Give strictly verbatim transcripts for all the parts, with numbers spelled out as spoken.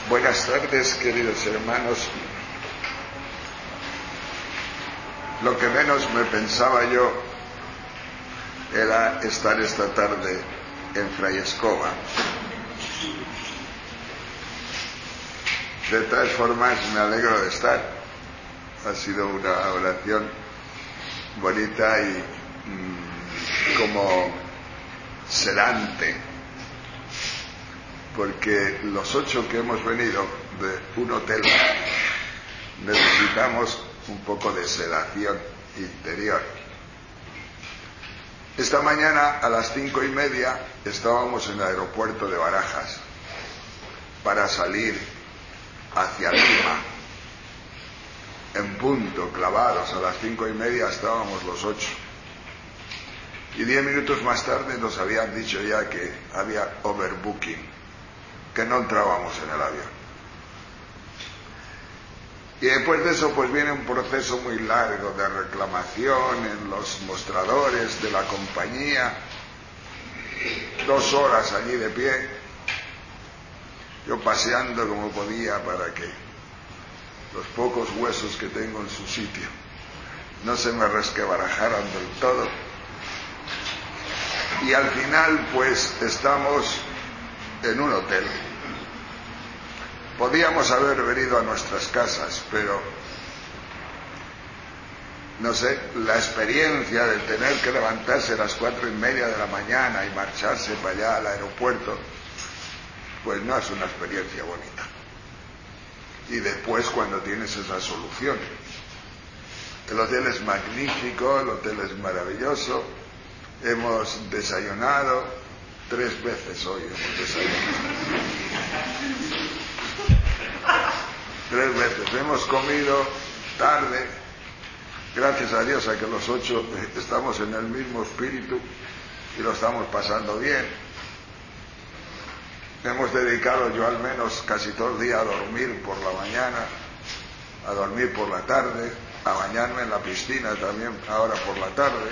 Buenas tardes, queridos hermanos. Lo que menos me pensaba yo era estar esta tarde en Fray Escoba. De todas formas, me alegro de estar. Ha sido una oración bonita y mmm, como sedante, porque los ocho que hemos venido de un hotel necesitamos un poco de sedación interior. Esta mañana a las cinco y media estábamos en el aeropuerto de Barajas para salir hacia Lima. En punto, clavados, a las cinco y media estábamos los ocho. Y diez minutos más tarde nos habían dicho ya que había overbooking, que no entrábamos en el avión. Y después de eso pues viene un proceso muy largo de reclamación en los mostradores de la compañía, dos horas allí de pie, yo paseando como podía para que los pocos huesos que tengo en su sitio no se me resquebrajaran del todo. Y al final pues estamos en un hotel. Podíamos haber venido a nuestras casas, pero no sé, la experiencia de tener que levantarse a las cuatro y media de la mañana y marcharse para allá al aeropuerto, pues no es una experiencia bonita. Y después cuando tienes esa solución, el hotel es magnífico, el hotel es maravilloso, hemos desayunado tres veces hoy, hemos desayunado. Tres veces. Hemos comido tarde, gracias a Dios a que los ocho estamos en el mismo espíritu y lo estamos pasando bien. Hemos dedicado yo al menos casi todo el día a dormir por la mañana, a dormir por la tarde, a bañarme en la piscina también ahora por la tarde.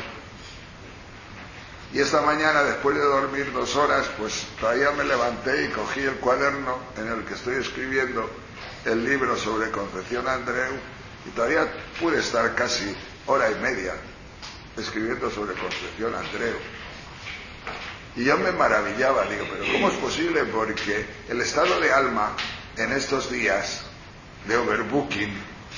Y esta mañana, después de dormir dos horas, pues todavía me levanté y cogí el cuaderno en el que estoy escribiendo el libro sobre Concepción Andreu, y todavía pude estar casi hora y media escribiendo sobre Concepción Andreu. Y yo me maravillaba, digo, pero ¿cómo es posible? Porque el estado de alma en estos días de overbooking,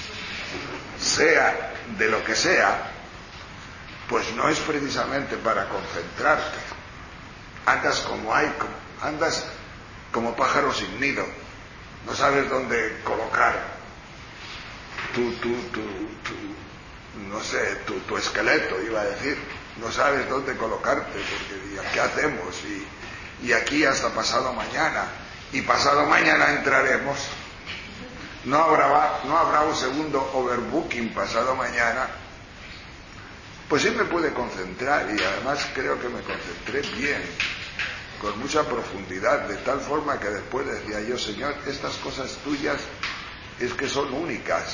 sea de lo que sea, pues no es precisamente para concentrarte. Andas como hay, andas como pájaro sin nido. No sabes dónde colocar tu, tu, tu, tu no sé, tu, tu esqueleto, iba a decir. No sabes dónde colocarte, porque ¿qué hacemos? Y, y aquí hasta pasado mañana. Y pasado mañana entraremos. No habrá, no habrá un segundo overbooking pasado mañana. Pues sí me pude concentrar, y además creo que me concentré bien, con mucha profundidad, de tal forma que después decía yo, Señor, estas cosas tuyas es que son únicas,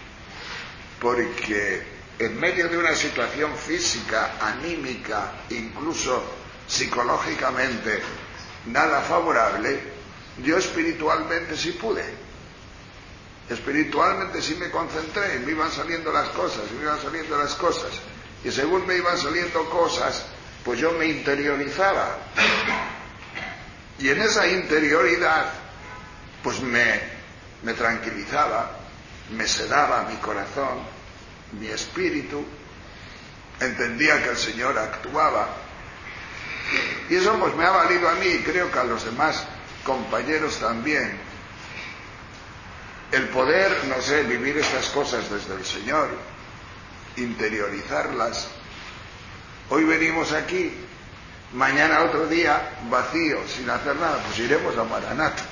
porque en medio de una situación física, anímica, incluso psicológicamente nada favorable, yo espiritualmente sí pude. Espiritualmente sí me concentré, y me iban saliendo las cosas, y me iban saliendo las cosas. Y según me iban saliendo cosas, pues yo me interiorizaba. Y en esa interioridad, pues me, me tranquilizaba, me sedaba mi corazón, mi espíritu, entendía que el Señor actuaba. Y eso pues me ha valido a mí, y creo que a los demás compañeros también, el poder, no sé, vivir estas cosas desde el Señor, interiorizarlas. Hoy venimos aquí, mañana otro día vacío, sin hacer nada, pues iremos a Maranata.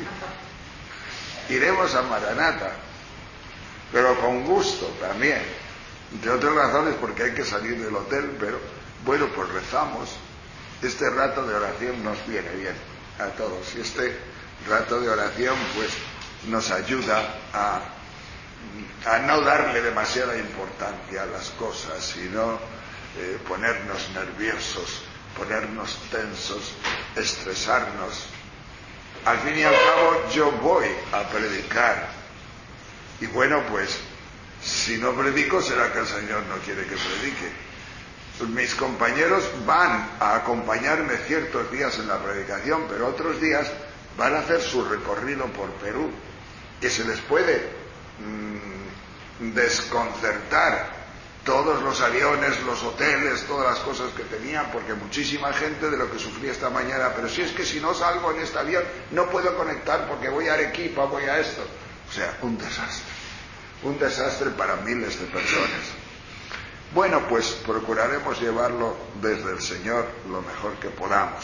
Iremos a Maranata, pero con gusto también, entre otras razones porque hay que salir del hotel, pero bueno, pues rezamos. Este rato de oración nos viene bien a todos, y este rato de oración pues nos ayuda a a no darle demasiada importancia a las cosas, sino eh, ponernos nerviosos, ponernos tensos, estresarnos. al fin y al cabo yo voy a predicar. Y bueno, pues si no predico será que el Señor no quiere que predique. Mis compañeros van a acompañarme ciertos días en la predicación, pero otros días van a hacer su recorrido por Perú, y se les puede mmm, desconcertar todos los aviones, los hoteles, todas las cosas que tenían, porque muchísima gente de lo que sufrí esta mañana, pero si es que si no salgo en este avión no puedo conectar porque voy a Arequipa, voy a esto. O sea, un desastre, un desastre para miles de personas. Bueno, pues procuraremos llevarlo desde el Señor lo mejor que podamos.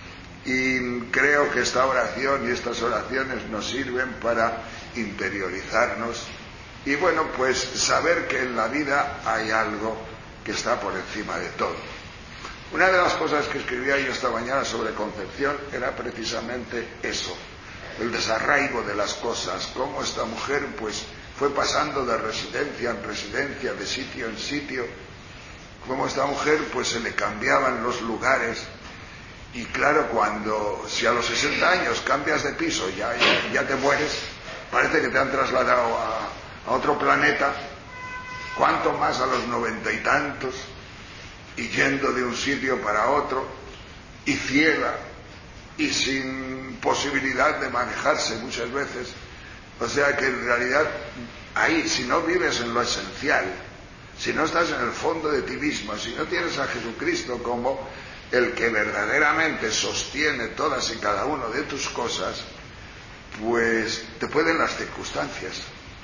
Y creo que esta oración y estas oraciones nos sirven para interiorizarnos y bueno, pues saber que en la vida hay algo que está por encima de todo. Una de las cosas que escribía yo esta mañana sobre Concepción era precisamente eso, el desarraigo de las cosas, cómo esta mujer pues fue pasando de residencia en residencia, de sitio en sitio, cómo esta mujer pues se le cambiaban los lugares. Y claro, cuando, si a los sesenta años cambias de piso, ya, ya, ya te mueres, parece que te han trasladado a, a otro planeta, cuanto más a los noventa y tantos, y yendo de un sitio para otro, y ciega, y sin posibilidad de manejarse muchas veces. O sea que en realidad, ahí, si no vives en lo esencial, si no estás en el fondo de ti mismo, si no tienes a Jesucristo como el que verdaderamente sostiene todas y cada una de tus cosas, pues te pueden las circunstancias.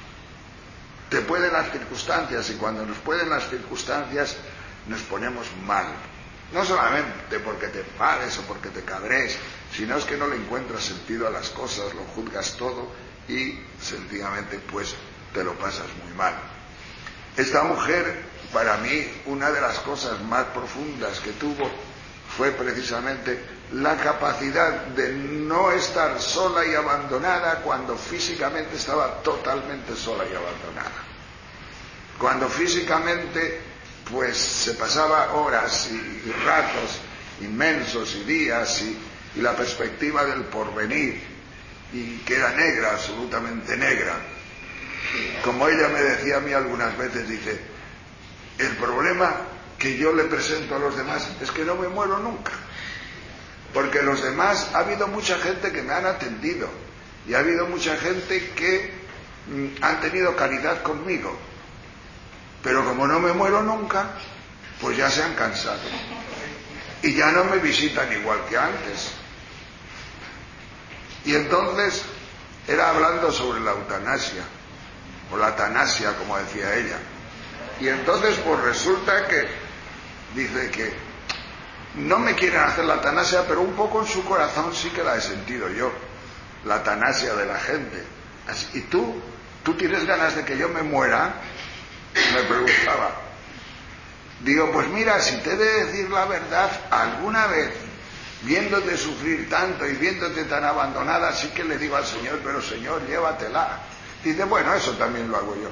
Te pueden las circunstancias, y cuando nos pueden las circunstancias nos ponemos mal. No solamente porque te enfades o porque te cabrees, sino es que no le encuentras sentido a las cosas, lo juzgas todo y sencillamente pues te lo pasas muy mal. Esta mujer, para mí, una de las cosas más profundas que tuvo fue precisamente la capacidad de no estar sola y abandonada cuando físicamente estaba totalmente sola y abandonada. Cuando físicamente pues se pasaba horas y ratos inmensos y días y, y la perspectiva del porvenir, y que era negra, absolutamente negra. Como ella me decía a mí algunas veces, dice, el problema que yo le presento a los demás es que no me muero nunca, porque los demás, ha habido mucha gente que me han atendido y ha habido mucha gente que mm, han tenido caridad conmigo, pero como no me muero nunca, pues ya se han cansado y ya no me visitan igual que antes. Y entonces era hablando sobre la eutanasia o la tanasia, como decía ella, y entonces pues resulta que dice que no me quieren hacer la eutanasia, pero un poco en su corazón sí que la he sentido yo, la eutanasia de la gente. ¿Y tú? ¿Tú tienes ganas de que yo me muera? Me preguntaba. Digo, pues mira, si te he de decir la verdad, alguna vez, viéndote sufrir tanto y viéndote tan abandonada, sí que le digo al Señor, pero Señor, llévatela. Dice, bueno, eso también lo hago yo.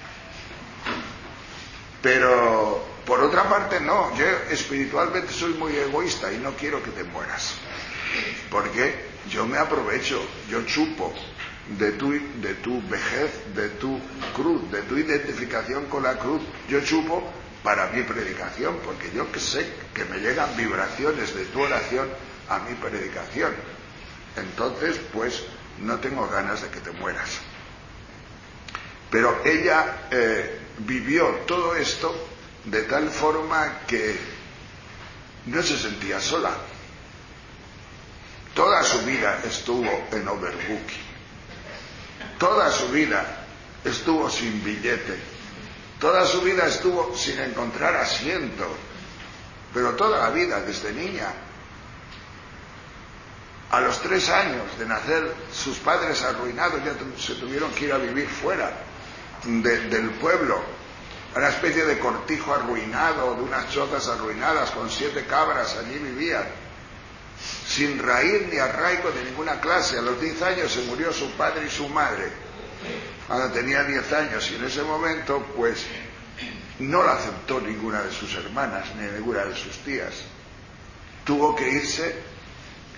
Pero por otra parte no, yo espiritualmente soy muy egoísta y no quiero que te mueras, porque yo me aprovecho, yo chupo de tu, de tu vejez, de tu cruz, de tu identificación con la cruz, yo chupo para mi predicación, porque yo que sé que me llegan vibraciones de tu oración a mi predicación. Entonces pues no tengo ganas de que te mueras. Pero ella eh, vivió todo esto de tal forma que no se sentía sola. Toda su vida estuvo en overbooking. Toda su vida estuvo sin billete. Toda su vida estuvo sin encontrar asiento. Pero toda la vida, desde niña. A los tres años de nacer, sus padres arruinados ya se tuvieron que ir a vivir fuera de, del pueblo, a una especie de cortijo arruinado, de unas chozas arruinadas con siete cabras. Allí vivían, sin raíz ni arraigo de ninguna clase. A los diez años se murió su padre y su madre, cuando tenía diez años, y en ese momento pues no la aceptó ninguna de sus hermanas ni ninguna de sus tías. Tuvo que irse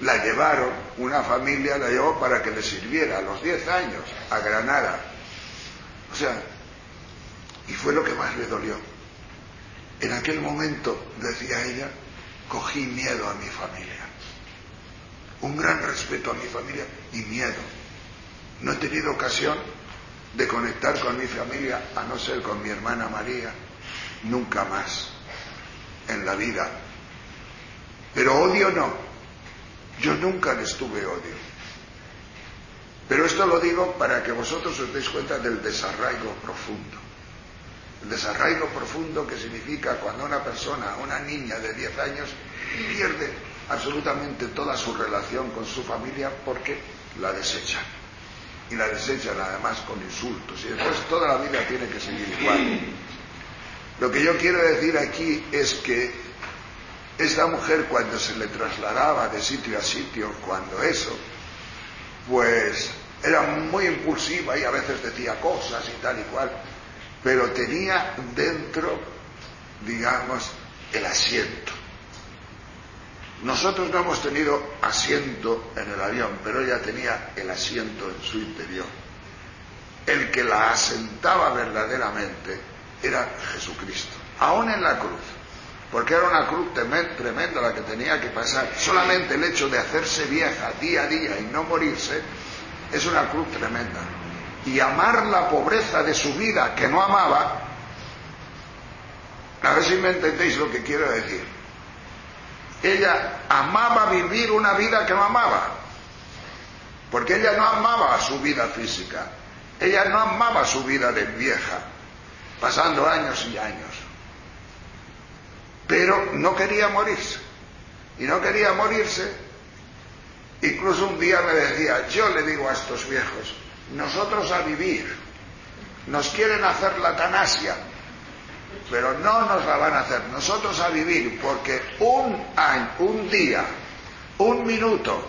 La llevaron, una familia la llevó para que le sirviera a los diez años a Granada. O sea, y fue lo que más le dolió. En aquel momento, decía ella, cogí miedo a mi familia. Un gran respeto a mi familia y miedo. No he tenido ocasión de conectar con mi familia, a no ser con mi hermana María, nunca más en la vida. Pero odio no. Yo nunca les tuve odio. Pero esto lo digo para que vosotros os deis cuenta del desarraigo profundo. El desarraigo profundo que significa cuando una persona, una niña de diez años, pierde absolutamente toda su relación con su familia porque la desechan. Y la desechan además con insultos. Y después toda la vida tiene que seguir igual. Lo que yo quiero decir aquí es que esta mujer, cuando se le trasladaba de sitio a sitio, cuando eso, pues era muy impulsiva y a veces decía cosas y tal y cual, pero tenía dentro, digamos, el asiento. Nosotros no hemos tenido asiento en el avión, pero ella tenía el asiento en su interior. El que la asentaba verdaderamente era Jesucristo, aún en la cruz. Porque era una cruz tremenda la que tenía que pasar. Solamente el hecho de hacerse vieja día a día y no morirse es una cruz tremenda. Y amar la pobreza de su vida que no amaba, a ver si me entendéis lo que quiero decir. Ella amaba vivir una vida que no amaba. Porque ella no amaba su vida física. Ella no amaba su vida de vieja, pasando años y años. Pero no quería morirse. Y no quería morirse. Incluso un día me decía, yo le digo a estos viejos, nosotros a vivir, nos quieren hacer la eutanasia, pero no nos la van a hacer. Nosotros a vivir, porque un año, un día, un minuto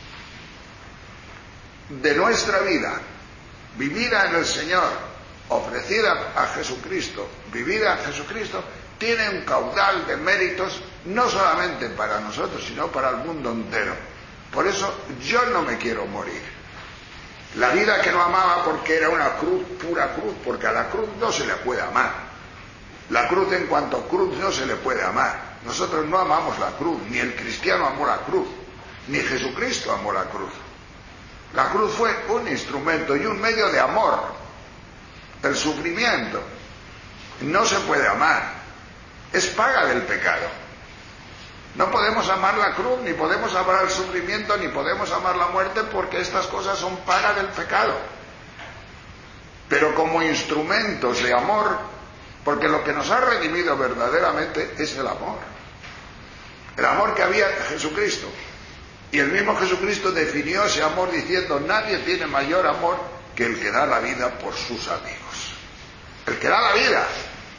de nuestra vida, vivida en el Señor, ofrecida a Jesucristo, vivida a Jesucristo, tiene un caudal de méritos no solamente para nosotros, sino para el mundo entero. Por eso yo no me quiero morir. La vida que no amaba porque era una cruz, pura cruz, porque a la cruz no se le puede amar. La cruz en cuanto a cruz no se le puede amar. Nosotros no amamos la cruz, ni el cristiano amó la cruz, ni Jesucristo amó la cruz. La cruz fue un instrumento y un medio de amor. El sufrimiento no se puede amar. Es paga del pecado. No podemos amar la cruz, ni podemos amar el sufrimiento, ni podemos amar la muerte, porque estas cosas son paga del pecado. Pero como instrumentos de amor, porque lo que nos ha redimido verdaderamente es el amor. El amor que había en Jesucristo. Y el mismo Jesucristo definió ese amor diciendo, nadie tiene mayor amor que el que da la vida por sus amigos. El que da la vida.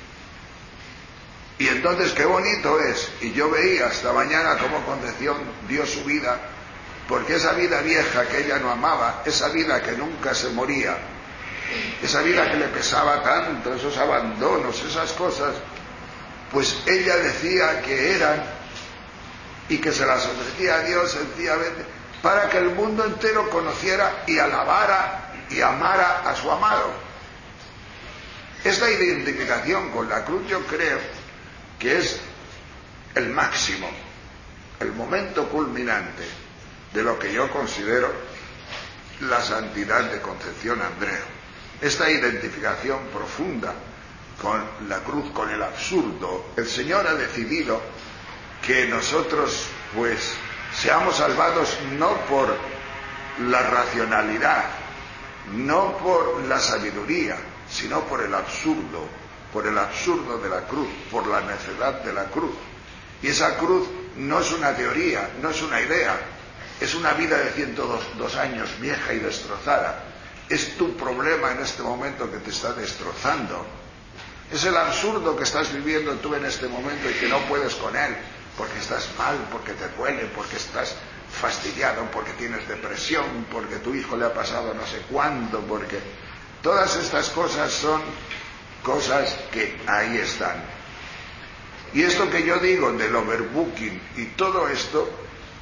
Y entonces qué bonito es, y yo veía esta mañana cómo Concepción dio su vida, porque esa vida vieja que ella no amaba, esa vida que nunca se moría, esa vida que le pesaba tanto, esos abandonos, esas cosas, pues ella decía que eran, y que se las ofrecía a Dios sencillamente, para que el mundo entero conociera y alabara y amara a su amado. Esta identificación con la cruz yo creo que es el máximo, el momento culminante de lo que yo considero la santidad de Concepción Andreu. Esta identificación profunda con la cruz, con el absurdo. El Señor ha decidido que nosotros, pues, seamos salvados no por la racionalidad, no por la sabiduría, sino por el absurdo, por el absurdo de la cruz, por la necedad de la cruz. Y esa cruz no es una teoría, no es una idea, es una vida de ciento dos años vieja y destrozada. Es tu problema en este momento que te está destrozando. Es el absurdo que estás viviendo tú en este momento y que no puedes con él, porque estás mal, porque te duele, porque estás fastidiado, porque tienes depresión, porque tu hijo le ha pasado no sé cuándo, porque todas estas cosas son cosas que ahí están. Y esto que yo digo del overbooking y todo esto,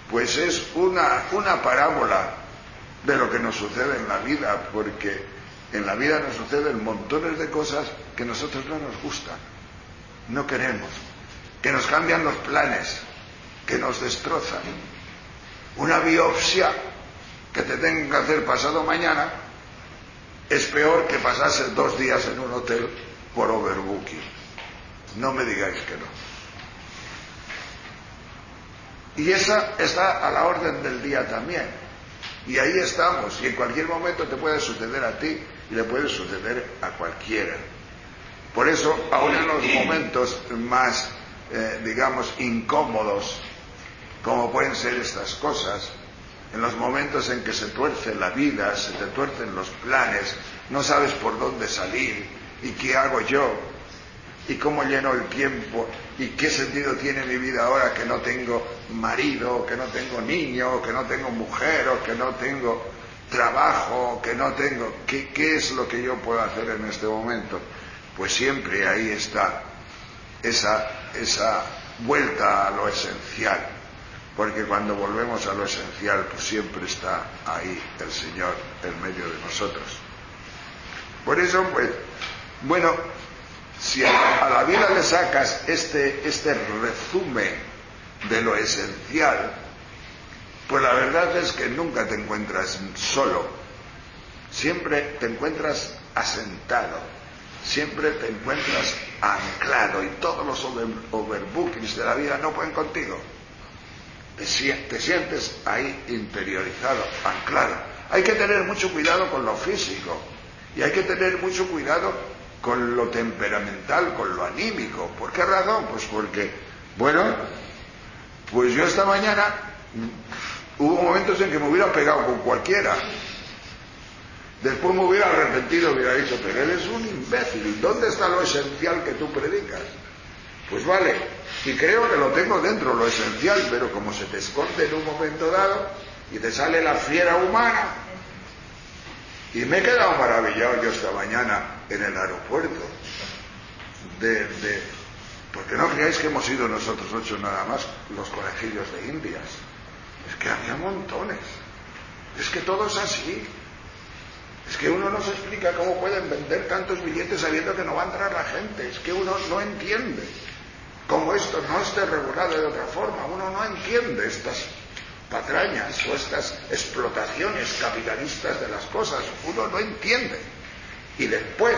pues es una, una parábola de lo que nos sucede en la vida, porque en la vida nos suceden montones de cosas que a nosotros no nos gustan, no queremos, que nos cambian los planes, que nos destrozan. Una biopsia que te tengan que hacer pasado mañana es peor que pasarse dos días en un hotel por overbooking. No me digáis que no. Y esa está a la orden del día también. Y ahí estamos. Y en cualquier momento te puede suceder a ti y le puede suceder a cualquiera. Por eso, aún en los momentos más, eh, digamos, incómodos, como pueden ser estas cosas, en los momentos en que se tuerce la vida, se te tuercen los planes, no sabes por dónde salir, y qué hago yo, y cómo lleno el tiempo, y qué sentido tiene mi vida ahora que no tengo marido, que no tengo niño, que no tengo mujer, o que no tengo trabajo, que no tengo... ¿Qué, qué es lo que yo puedo hacer en este momento? Pues siempre ahí está esa, esa vuelta a lo esencial, porque cuando volvemos a lo esencial, pues siempre está ahí el Señor en medio de nosotros. Por eso, pues, bueno, si a, a la vida le sacas este, este resumen de lo esencial, pues la verdad es que nunca te encuentras solo, siempre te encuentras asentado, siempre te encuentras anclado, y todos los over, overbookings de la vida no pueden contigo. Te, te sientes ahí interiorizado, anclado. Hay que tener mucho cuidado con lo físico, y hay que tener mucho cuidado con lo temperamental, con lo anímico. ¿Por qué razón? Pues porque, bueno, pues yo esta mañana hubo momentos en que me hubiera pegado con cualquiera. Después me hubiera arrepentido, hubiera dicho, pero eres un imbécil, ¿dónde está lo esencial que tú predicas? Pues vale, y creo que lo tengo dentro, lo esencial, pero como se te esconde en un momento dado y te sale la fiera humana. Y me he quedado maravillado yo esta mañana en el aeropuerto de, de porque no creáis que hemos sido nosotros ocho nada más los conejillos de Indias, es que había montones, es que todo es así. Es que uno no se explica cómo pueden vender tantos billetes sabiendo que no va a entrar la gente. Es que uno no entiende cómo esto no esté regulado de otra forma. Uno no entiende estas patrañas o estas explotaciones capitalistas de las cosas. Uno no entiende. Y después,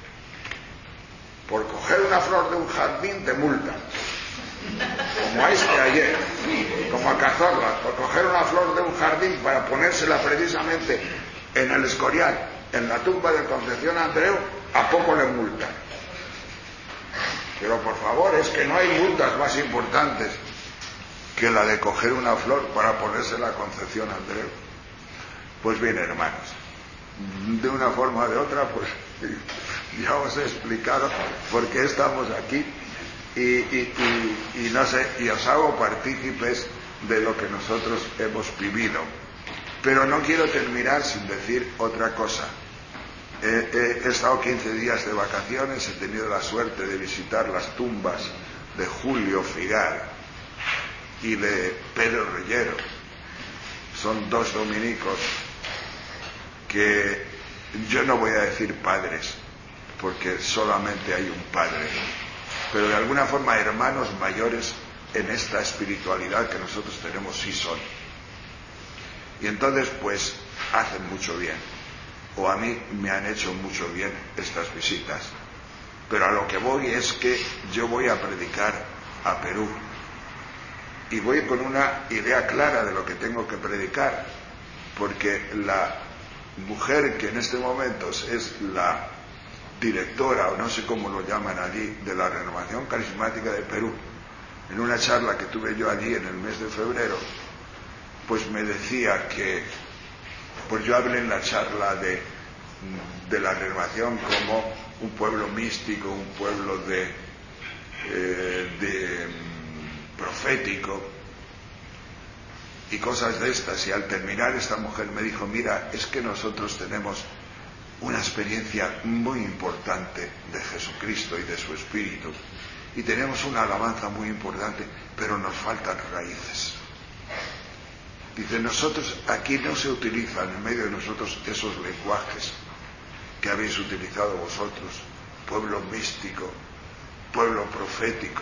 por coger una flor de un jardín te multan. Como a este ayer, como a Cazorla, por coger una flor de un jardín para ponérsela precisamente en el Escorial, en la tumba de Concepción Andreu, a poco le multan. Pero por favor, es que no hay multas más importantes que la de coger una flor para ponérsela a Concepción Andreu. Pues bien, hermanos, de una forma o de otra, pues ya os he explicado por qué estamos aquí y, y, y, y no sé, y os hago partícipes de lo que nosotros hemos vivido. Pero no quiero terminar sin decir otra cosa. Eh, eh, he estado quince días de vacaciones, he tenido la suerte de visitar las tumbas de Julio Figal y de Pedro Reyero. Son dos dominicos que yo no voy a decir padres, porque solamente hay un padre, pero de alguna forma hermanos mayores en esta espiritualidad que nosotros tenemos sí son. Y entonces, pues, hacen mucho bien. O a mí me han hecho mucho bien estas visitas. Pero a lo que voy es que yo voy a predicar a Perú. Y voy con una idea clara de lo que tengo que predicar. Porque la mujer que en este momento es la directora, o no sé cómo lo llaman allí, de la Renovación Carismática de Perú, en una charla que tuve yo allí en el mes de febrero, pues me decía que, pues yo hablé en la charla de, de la renovación como un pueblo místico, un pueblo de, eh, de um, profético y cosas de estas, y al terminar esta mujer me dijo, mira, es que nosotros tenemos una experiencia muy importante de Jesucristo y de su Espíritu, y tenemos una alabanza muy importante, pero nos faltan raíces. Dice, nosotros, aquí no se utilizan en medio de nosotros esos lenguajes que habéis utilizado vosotros, pueblo místico, pueblo profético.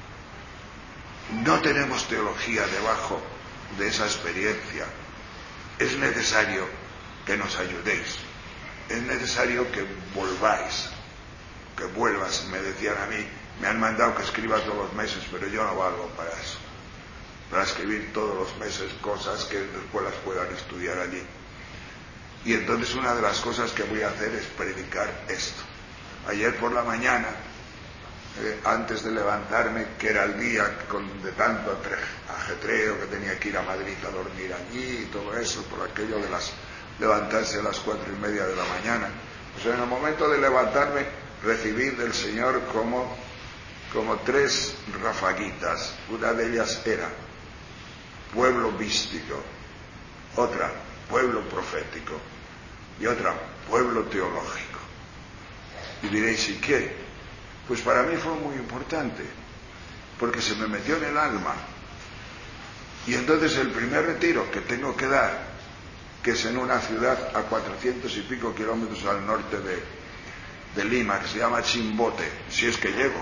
No tenemos teología debajo de esa experiencia. Es necesario que nos ayudéis, es necesario que volváis, que vuelvas. Me decían a mí, me han mandado que escriba todos los meses, pero yo no valgo para eso, para escribir todos los meses cosas que después las puedan estudiar allí. Y entonces una de las cosas que voy a hacer es predicar esto. Ayer por la mañana, eh, antes de levantarme, que era el día con, de tanto ajetreo, que tenía que ir a Madrid a dormir allí y todo eso, por aquello de las levantarse a las cuatro y media de la mañana, pues en el momento de levantarme recibí del Señor como, como tres rafaguitas. Una de ellas era pueblo místico, otra pueblo profético y otra pueblo teológico. Y diréis, ¿y qué? Pues para mí fue muy importante, porque se me metió en el alma. Y entonces el primer retiro que tengo que dar, que es en una ciudad a cuatrocientos y pico kilómetros al norte de, de Lima, que se llama Chimbote, si es que llego,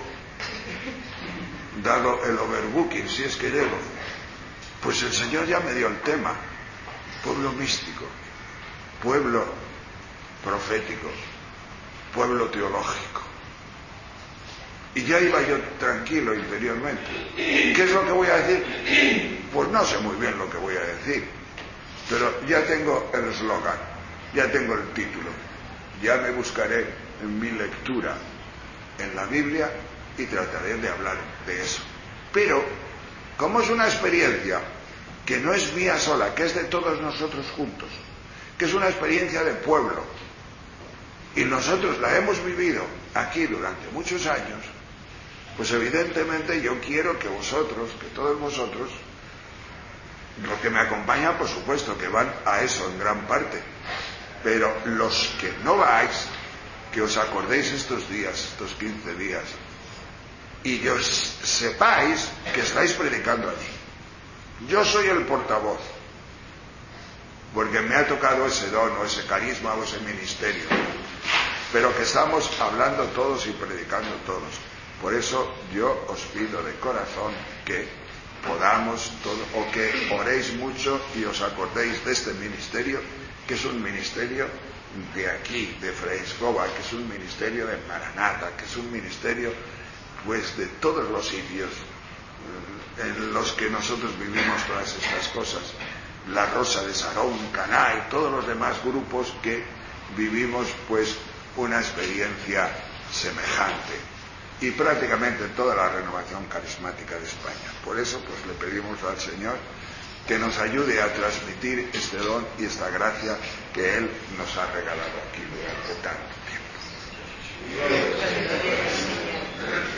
dado el overbooking, si es que llego, pues el Señor ya me dio el tema: pueblo místico, pueblo profético, pueblo teológico. Y ya iba yo tranquilo interiormente. ¿Qué es lo que voy a decir? Pues no sé muy bien lo que voy a decir, pero ya tengo el eslogan, ya tengo el título, ya me buscaré en mi lectura en la Biblia y trataré de hablar de eso. Pero, como es una experiencia que no es mía sola, que es de todos nosotros juntos, que es una experiencia de pueblo, y nosotros la hemos vivido aquí durante muchos años, pues evidentemente yo quiero que vosotros, que todos vosotros, los que me acompañan, por supuesto, que van a eso en gran parte, pero los que no vais, que os acordéis estos días, estos quince días, y que os sepáis que estáis predicando allí. Yo soy el portavoz, porque me ha tocado ese don, o ese carisma, o ese ministerio, pero que estamos hablando todos y predicando todos. Por eso yo os pido de corazón que podamos todo, o que oréis mucho y os acordéis de este ministerio, que es un ministerio de aquí, de Freixcova, que es un ministerio de Maranata, que es un ministerio pues de todos los sitios en los que nosotros vivimos todas estas cosas. La Rosa de Sarón, Caná y todos los demás grupos que vivimos pues una experiencia semejante, y prácticamente toda la renovación carismática de España. Por eso pues le pedimos al Señor que nos ayude a transmitir este don y esta gracia que Él nos ha regalado aquí durante tanto tiempo.